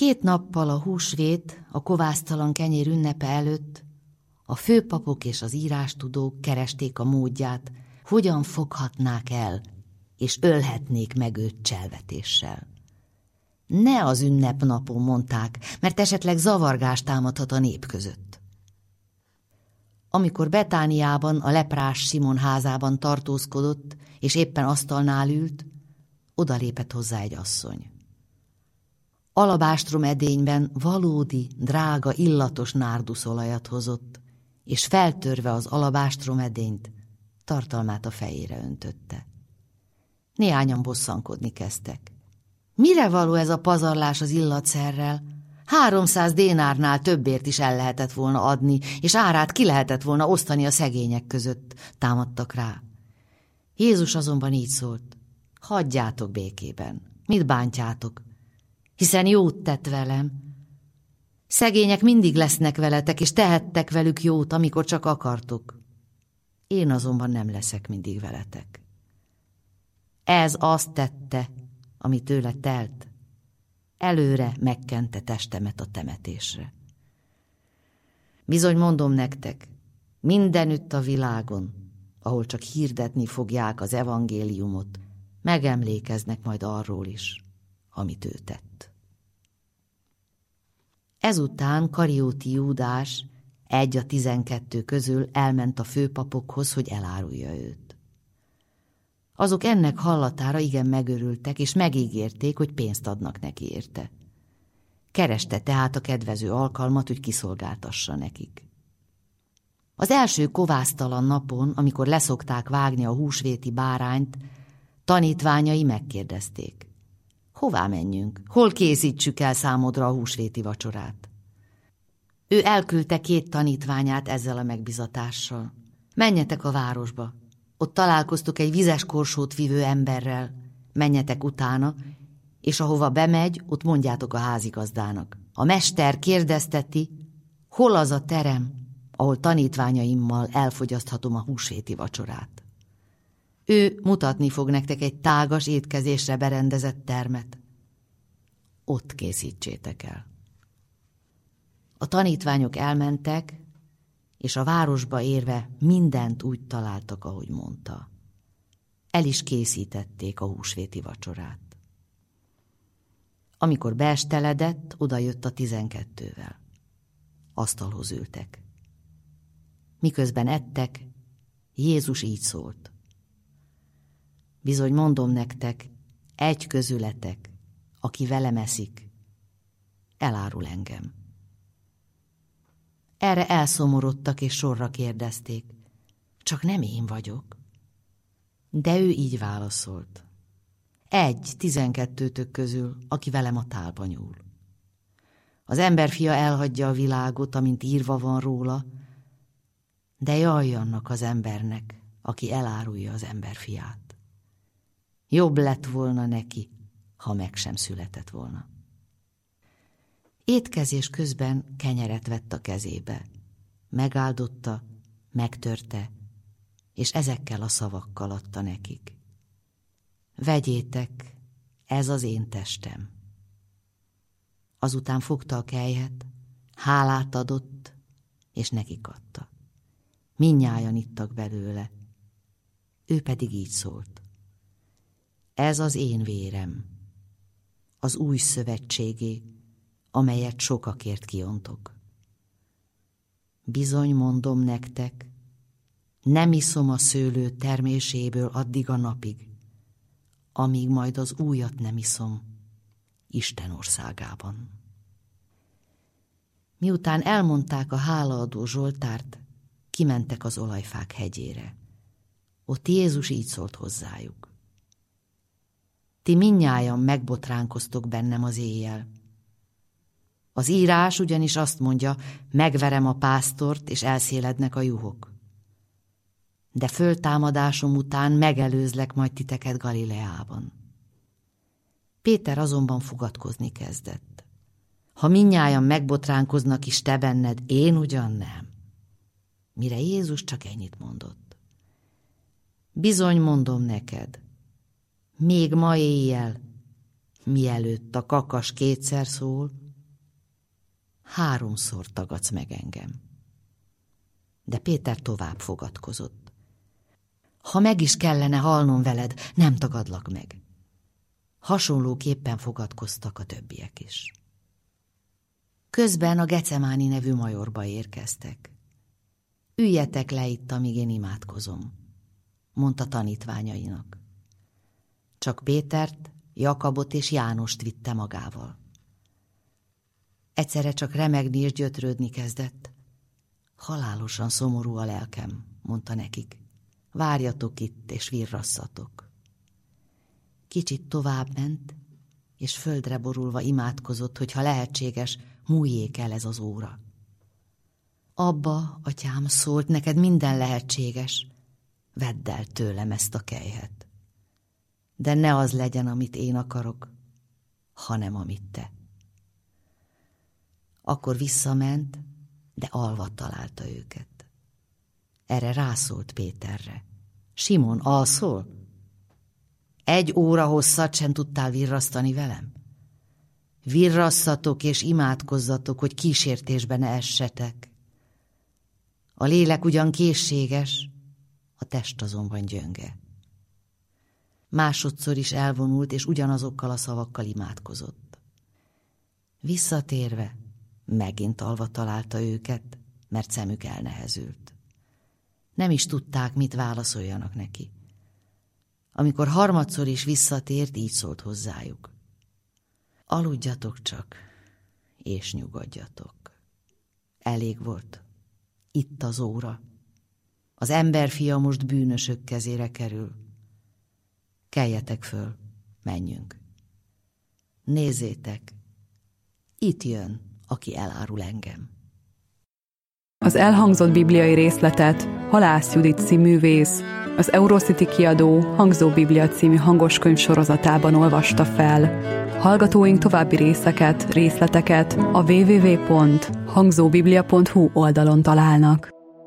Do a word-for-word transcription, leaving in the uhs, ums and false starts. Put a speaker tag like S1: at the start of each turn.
S1: Két nappal a húsvét, a kovásztalan kenyér ünnepe előtt a főpapok és az írástudók keresték a módját, hogyan foghatnák el, és ölhetnék meg őt cselvetéssel. Ne az ünnepnapon, mondták, mert esetleg zavargást támadhat a nép között. Amikor Betániában, a leprás Simon házában tartózkodott, és éppen asztalnál ült, odalépett hozzá egy asszony. Alabástrom edényben valódi, drága, illatos nárduszolajat hozott, és feltörve az alabástrom edényt, tartalmát a fejére öntötte. Néhányan bosszankodni kezdtek. Mire való ez a pazarlás az illatszerrel? Háromszáz dénárnál többért is el lehetett volna adni, és árát ki lehetett volna osztani a szegények között, támadtak rá. Jézus azonban így szólt: hagyjátok békében, mit bántjátok, hiszen jót tett velem. Szegények mindig lesznek veletek, és tehettek velük jót, amikor csak akartok. Én azonban nem leszek mindig veletek. Ez azt tette, ami tőle telt. Előre megkente testemet a temetésre. Bizony mondom nektek, mindenütt a világon, ahol csak hirdetni fogják az evangéliumot, megemlékeznek majd arról is, amit ő tett. Ezután Karióti Júdás, egy a tizenkettő közül elment a főpapokhoz, hogy elárulja őt. Azok ennek hallatára igen megörültek, és megígérték, hogy pénzt adnak neki érte. Kereste tehát a kedvező alkalmat, hogy kiszolgáltassa nekik. Az első kovásztalan napon, amikor leszokták vágni a húsvéti bárányt, tanítványai megkérdezték: hová menjünk? Hol készítsük el számodra a húsvéti vacsorát? Ő elküldte két tanítványát ezzel a megbizatással: menjetek a városba, ott találkoztok egy vizes korsót vívő emberrel, menjetek utána, és ahova bemegy, ott mondjátok a házigazdának: a mester kérdezteti, hol az a terem, ahol tanítványaimmal elfogyaszthatom a húsvéti vacsorát. Ő mutatni fog nektek egy tágas étkezésre berendezett termet. Ott készítsétek el. A tanítványok elmentek, és a városba érve mindent úgy találtak, ahogy mondta. El is készítették a húsvéti vacsorát. Amikor beesteledett, odajött a tizenkettővel. Asztalhoz ültek. Miközben ettek, Jézus így szólt: bizony mondom nektek, egy közületek, aki velem eszik, elárul engem. Erre elszomorodtak, és sorra kérdezték: csak nem én vagyok? De ő így válaszolt: egy tizenkettőtök közül, aki velem a tálba nyúl. Az emberfia elhagyja a világot, amint írva van róla, de jaj annak az embernek, aki elárulja az emberfiát. Jobb lett volna neki, ha meg sem született volna. Étkezés közben kenyeret vett a kezébe, megáldotta, megtörte, és ezekkel a szavakkal adta nekik: vegyétek, ez az én testem. Azután fogta a kelyhet, hálát adott, és nekik adta. Mindnyájan ittak belőle, ő pedig így szólt: ez az én vérem, az új szövetségé, amelyet sokakért kiontok. Bizony mondom nektek, nem iszom a szőlő terméséből addig a napig, amíg majd az újat nem iszom Isten országában. Miután elmondták a hálaadó zsoltárt, kimentek az olajfák hegyére. Ott Jézus így szólt hozzájuk: ti mindnyájan megbotránkoztok bennem az éjjel. Az írás ugyanis azt mondja, megverem a pásztort, és elszélednek a juhok. De föltámadásom után megelőzlek majd titeket Galileában. Péter azonban fogadkozni kezdett: ha mindnyájan megbotránkoznak is te benned, én ugyan nem. Mire Jézus csak ennyit mondott: bizony mondom neked, még ma éjjel, mielőtt a kakas kétszer szól, háromszor tagadsz meg engem. De Péter tovább fogadkozott. Ha meg is kellene halnom veled, nem tagadlak meg. Hasonlóképpen fogadkoztak a többiek is. Közben a Gecemáni nevű majorba érkeztek. Üljetek le itt, amíg én imádkozom, mondta tanítványainak. Csak Pétert, Jakabot és Jánost vitte magával. Egyszerre csak remegni és gyötrődni kezdett. Halálosan szomorú a lelkem, mondta nekik. Várjatok itt, és virrasszatok. Kicsit tovább ment, és földre borulva imádkozott, hogy ha lehetséges, múljék el ez az óra. Abba, atyám, szólt, neked minden lehetséges, vedd el tőlem ezt a kelyhet. De ne az legyen, amit én akarok, hanem amit te. Akkor visszament, de alva találta őket. Erre rászólt Péterre. Simon, alszol? Egy óra hosszat sem tudtál virrasztani velem? Virrasszatok és imádkozzatok, hogy kísértésbe ne essetek. A lélek ugyan készséges, a test azonban gyönge. Másodszor is elvonult, és ugyanazokkal a szavakkal imádkozott. Visszatérve, megint alva találta őket, mert szemük elnehezült. Nem is tudták, mit válaszoljanak neki. Amikor harmadszor is visszatért, így szólt hozzájuk. Aludjatok csak, és nyugodjatok. Elég volt. Itt az óra. Az emberfia most bűnösök kezére kerül. Keljetek föl, menjünk. Nézzétek, itt jön, aki elárul engem.
S2: Az elhangzott bibliai részletet Halász Judit színművész, az Eurocity kiadó Hangzó Biblia című hangoskönyv sorozatában olvasta fel. Hallgatóink további részeket, részleteket a double-u double-u double-u pont hangzóbiblia pont hu oldalon találnak.